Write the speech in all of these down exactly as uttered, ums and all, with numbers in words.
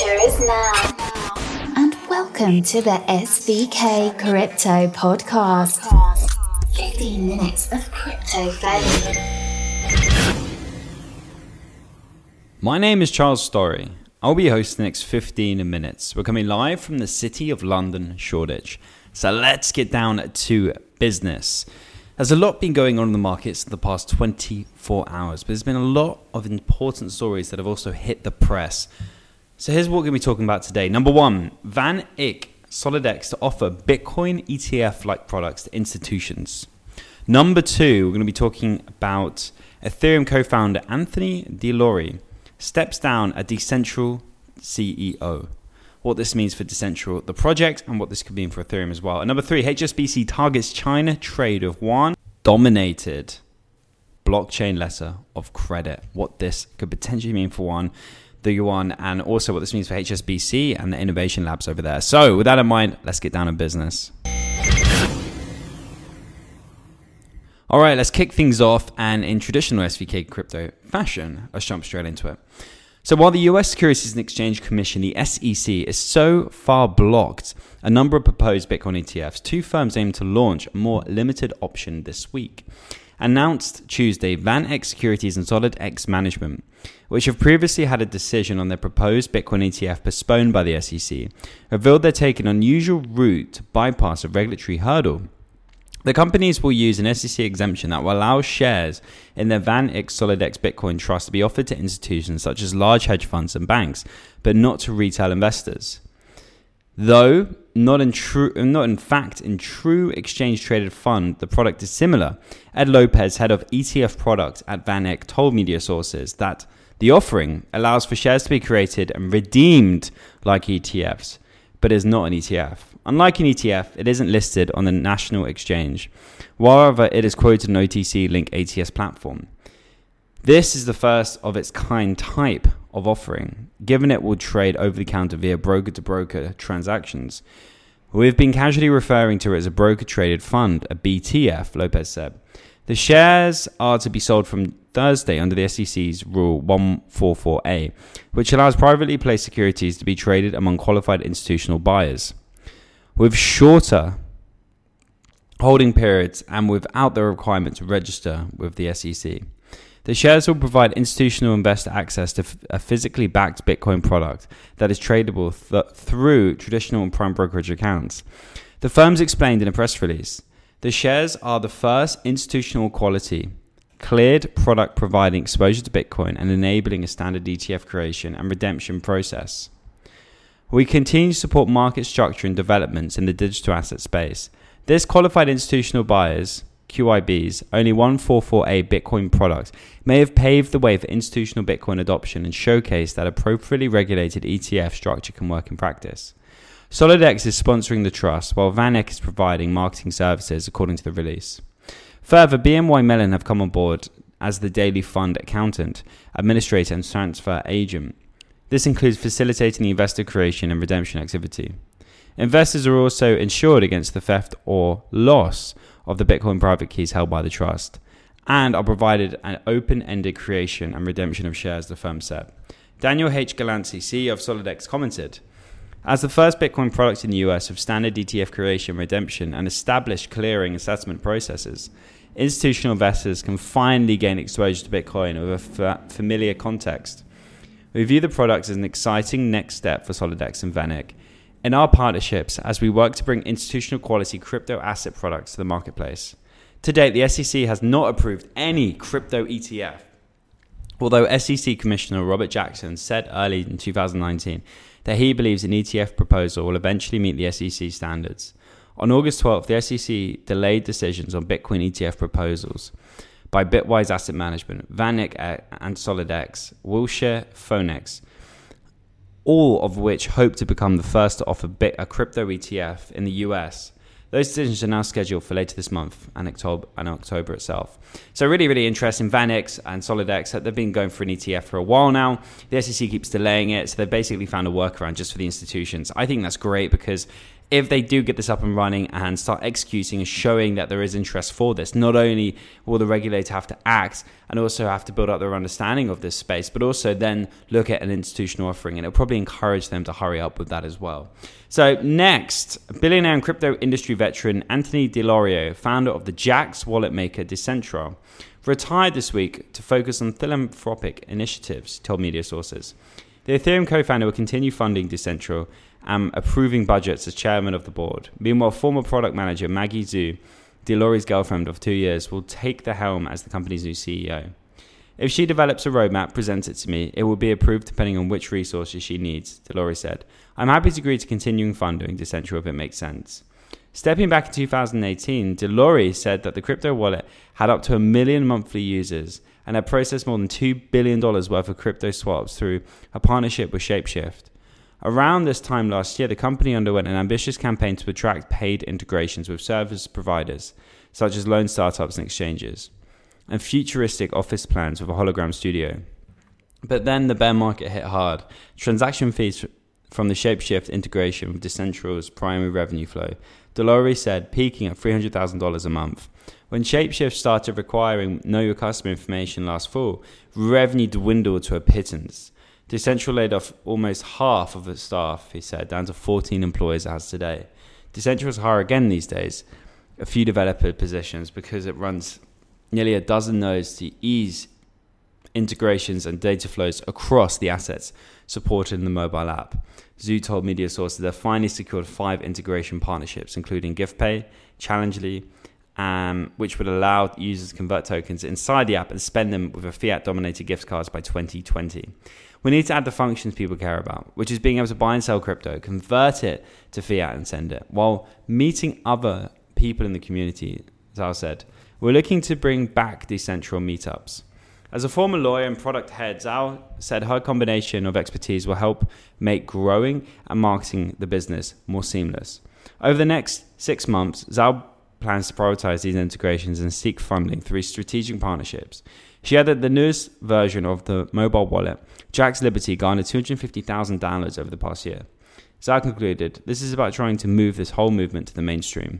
future is now. And welcome to the S V K Crypto Podcast. fifteen minutes of crypto fame. My name is Charles Story. I'll be hosting the next fifteen minutes. We're coming live from the city of London, Shoreditch. So let's get down to business. There's a lot been going on in the markets in the past twenty-four hours, but there's been a lot of important stories that have also hit the press. So here's what we're going to be talking about today. Number one, Van Eck SolidX to offer Bitcoin E T F-like products to institutions. Number two, we're going to be talking about Ethereum co-founder Anthony DeLaurie steps down as Decentral C E O. What this means for Decentral, the project, and what this could mean for Ethereum as well. And number three, H S B C targets China trade of one dominated blockchain letter of credit. What this could potentially mean for one, the yuan, and also what this means for H S B C and the innovation labs over there. So with that in mind, let's get down to business. All right, let's kick things off, and in traditional S V K crypto fashion, let's jump straight into it. So while the U S Securities and Exchange Commission, the S E C, is so far blocked a number of proposed Bitcoin E T Fs, two firms aim to launch a more limited option this week. Announced Tuesday, Van Eck Securities and SolidX Management, which have previously had a decision on their proposed Bitcoin E T F postponed by the S E C, revealed they're taking an unusual route to bypass a regulatory hurdle. The companies will use an S E C exemption that will allow shares in their Van Eck SolidX Bitcoin Trust to be offered to institutions such as large hedge funds and banks, but not to retail investors. Though not in true, not in fact in true exchange-traded fund, the product is similar. Ed Lopez, head of E T F product at Van Eck, told media sources that the offering allows for shares to be created and redeemed like E T Fs, but is not an E T F. Unlike an E T F, it isn't listed on the national exchange. However, it is quoted on O T C Link A T S platform. This is the first of its kind type of offering, given it will trade over the counter via broker-to-broker transactions. We've been casually referring to it as a broker-traded fund, a B T F, Lopez said. The shares are to be sold from Thursday under the S E C's Rule one forty-four A, which allows privately placed securities to be traded among qualified institutional buyers. With shorter holding periods and without the requirement to register with the S E C. The shares will provide institutional investor access to a physically backed Bitcoin product that is tradable th- through traditional and prime brokerage accounts. The firms explained in a press release, the shares are the first institutional quality cleared product providing exposure to Bitcoin and enabling a standard E T F creation and redemption process. We continue to support market structure and developments in the digital asset space. This qualified institutional buyers, Q I Bs, only one forty-four A Bitcoin product may have paved the way for institutional Bitcoin adoption and showcased that appropriately regulated E T F structure can work in practice. SolidX is sponsoring the trust, while Van Eck is providing marketing services, according to the release. Further, B N Y Mellon have come on board as the daily fund accountant, administrator, and transfer agent. This includes facilitating the investor creation and redemption activity. Investors are also insured against the theft or loss of the Bitcoin private keys held by the trust and are provided an open-ended creation and redemption of shares, the firm said. Daniel H. Galanti, C E O of SolidX, commented, as the first Bitcoin product in the U S with standard E T F creation, redemption, and established clearing and settlement processes, institutional investors can finally gain exposure to Bitcoin with a f- familiar context. We view the product as an exciting next step for SolidX and Van Eck in our partnerships as we work to bring institutional quality crypto asset products to the marketplace. To date, the S E C has not approved any crypto E T F, although S E C Commissioner Robert Jackson said early in two thousand nineteen that he believes an E T F proposal will eventually meet the S E C standards. On August twelfth, the S E C delayed decisions on Bitcoin E T F proposals by Bitwise Asset Management, Van Eck and SolidX, Wilshire Phoenix, all of which hope to become the first to offer a crypto E T F in the U S. Those decisions are now scheduled for later this month and October, and October itself. So really, really interesting. Van Eck and SolidX, they've been going for an E T F for a while now. The S E C keeps delaying it, so they've basically found a workaround just for the institutions. I think that's great because if they do get this up and running and start executing and showing that there is interest for this, not only will the regulator have to act and also have to build up their understanding of this space, but also then look at an institutional offering, and it'll probably encourage them to hurry up with that as well. So next, billionaire and crypto industry veteran Anthony DeLauro, founder of the Jaxx wallet maker Decentral, retired this week to focus on philanthropic initiatives, told media sources. The Ethereum co-founder will continue funding Decentral and approving budgets as chairman of the board. Meanwhile, former product manager Maggie Zhu, DeLauro's girlfriend of two years, will take the helm as the company's new C E O. If she develops a roadmap, presents it to me, it will be approved depending on which resources she needs, DeLauro said. I'm happy to agree to continuing funding Decentral if it makes sense. Stepping back in two thousand eighteen, DeLauro said that the crypto wallet had up to a million monthly users and had processed more than two billion dollars worth of crypto swaps through a partnership with Shapeshift. Around this time last year, the company underwent an ambitious campaign to attract paid integrations with service providers, such as loan startups and exchanges, and futuristic office plans with a hologram studio. But then the bear market hit hard. Transaction fees from the Shapeshift integration with Decentral's primary revenue flow, DeLauro said, peaking at three hundred thousand dollars a month. When Shapeshift started requiring Know Your Customer information last fall, revenue dwindled to a pittance. Decentral laid off almost half of its staff, he said, down to fourteen employees as today. Decentral is hire again these days, a few developer positions, because it runs nearly a dozen nodes to ease integrations and data flows across the assets supported in the mobile app. Zhu told media sources they've finally secured five integration partnerships, including GiftPay, Challengely, um, which would allow users to convert tokens inside the app and spend them with a fiat-dominated gift cards by twenty twenty. We need to add the functions people care about, which is being able to buy and sell crypto, convert it to fiat and send it, while meeting other people in the community, Zhao said. We're looking to bring back Decentral meetups. As a former lawyer and product head, Zhao said her combination of expertise will help make growing and marketing the business more seamless. Over the next six months, Zhao plans to prioritize these integrations and seek funding through strategic partnerships. She added the newest version of the mobile wallet, Jaxx Liberty, garnered two hundred fifty thousand downloads over the past year. Zhao concluded, this is about trying to move this whole movement to the mainstream.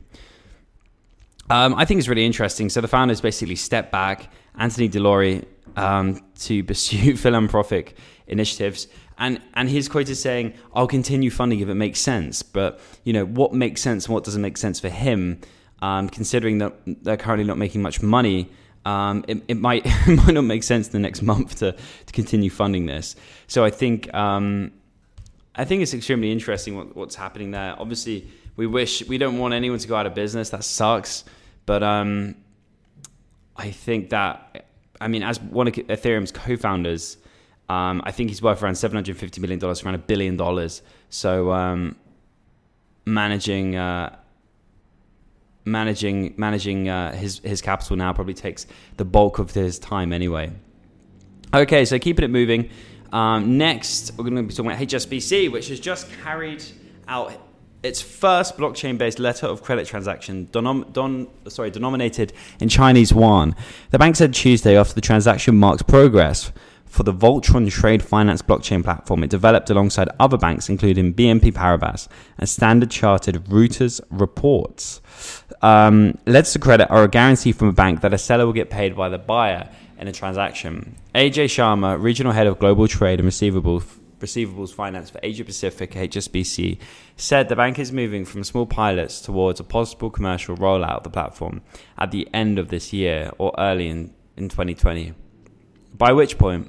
Um, I think it's really interesting. So the founders basically stepped back, Anthony DeLauro, um, to pursue philanthropic initiatives. And and his quote is saying, I'll continue funding if it makes sense. But, you know, what makes sense and what doesn't make sense for him, um, considering that they're currently not making much money, um, it, it might it might not make sense in the next month to, to continue funding this. So I think um, I think it's extremely interesting what, what's happening there. Obviously, we wish, we don't want anyone to go out of business. That sucks. But um, I think that, I mean, as one of Ethereum's co-founders, um, I think he's worth around seven hundred fifty million dollars, around a billion dollars. So um, managing uh, managing managing uh, his his capital now probably takes the bulk of his time anyway. Okay, so keeping it moving. Um, next, we're going to be talking about H S B C, which has just carried out its first blockchain-based letter of credit transaction, denom- don- sorry, denominated in Chinese yuan. The bank said Tuesday after the transaction marks progress for the Voltron trade finance blockchain platform it developed alongside other banks, including B N P Paribas and Standard Chartered Reuters reports. Um, letters of credit are a guarantee from a bank that a seller will get paid by the buyer in a transaction. A J Sharma, regional head of global trade and receivables, receivables finance for Asia Pacific H S B C, said the bank is moving from small pilots towards a possible commercial rollout of the platform at the end of this year or early in, in twenty twenty. By which point,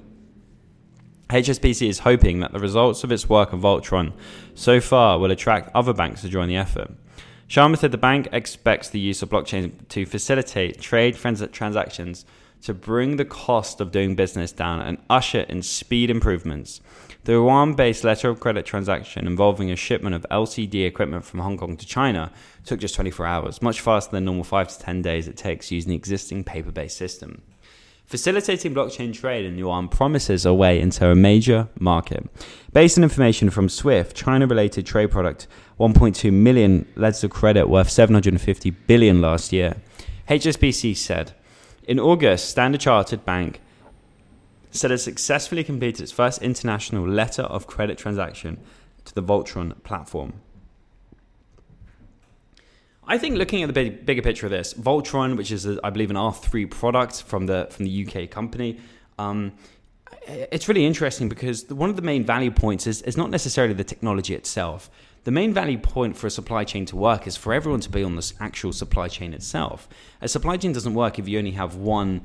H S B C is hoping that the results of its work on Voltron so far will attract other banks to join the effort. Sharma said the bank expects the use of blockchain to facilitate trade transactions, to bring the cost of doing business down and usher in speed improvements. The yuan-based letter of credit transaction involving a shipment of L C D equipment from Hong Kong to China took just twenty-four hours, much faster than normal five to ten days it takes using the existing paper-based system. Facilitating blockchain trade in yuan promises a way into a major market. Based on information from SWIFT, China-related trade product one point two million letters of credit worth seven hundred fifty billion dollars last year. H S B C said, in August, Standard Chartered Bank said it successfully completed its first international letter of credit transaction to the Voltron platform. I think looking at the big, bigger picture of this, Voltron, which is, a, I believe, an R three product from the from the U K company, um, it's really interesting because one of the main value points is, is not necessarily the technology itself. The main value point for a supply chain to work is for everyone to be on the actual supply chain itself. A supply chain doesn't work if you only have one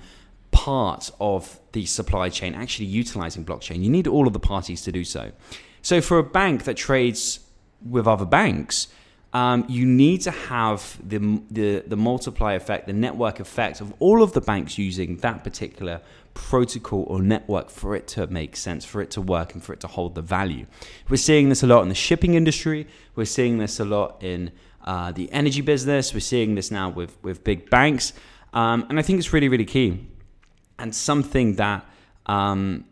part of the supply chain actually utilizing blockchain. You need all of the parties to do so. So for a bank that trades with other banks, Um, you need to have the, the the multiplier effect, the network effect of all of the banks using that particular protocol or network for it to make sense, for it to work, and for it to hold the value. We're seeing this a lot in the shipping industry. We're seeing this a lot in uh, the energy business. We're seeing this now with, with big banks. Um, and I think it's really, really key. And something that um,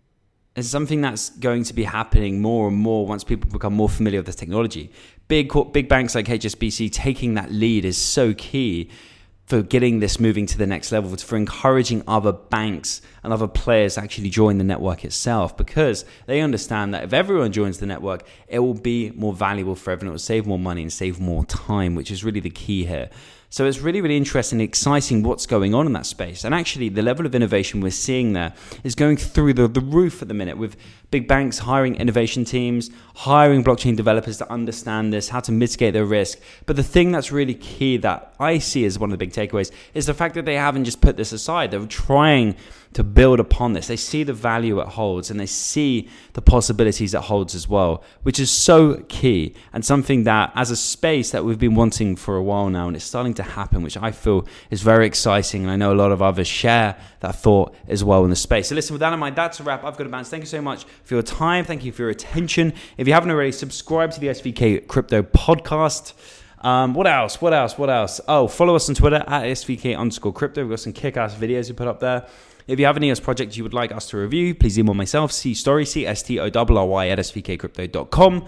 is something that's going to be happening more and more once people become more familiar with this technology. Big big banks like H S B C taking that lead is so key for getting this moving to the next level, for encouraging other banks and other players to actually join the network itself, because they understand that if everyone joins the network, it will be more valuable for everyone. It will save more money and save more time, which is really the key here. So it's really, really interesting and exciting what's going on in that space. And actually, the level of innovation we're seeing there is going through the, the roof at the minute, with big banks hiring innovation teams, hiring blockchain developers to understand this, how to mitigate their risk. But the thing that's really key that I see as one of the big takeaways is the fact that they haven't just put this aside. They're trying to build upon this. They see the value it holds, and they see the possibilities it holds as well, which is so key, and something that as a space that we've been wanting for a while now, and it's starting to happen, which I feel is very exciting. And I know a lot of others share that thought as well in the space. So listen, with that in mind, that's a wrap. I've got to bounce. Thank you so much for your time. Thank you for your attention. If you haven't already, subscribe to the S V K Crypto Podcast. Um, what else? What else? What else? Oh, follow us on Twitter at S V K underscore crypto. We've got some kick-ass videos we put up there. If you have any of those projects you would like us to review, please email myself, cstory, C S T O R R Y, at S V K crypto dot com.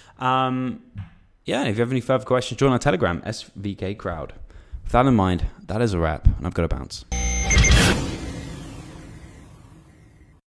Um, yeah, if you have any further questions, join our Telegram, S V K Crowd. With that in mind, that is a wrap, and I've got to bounce.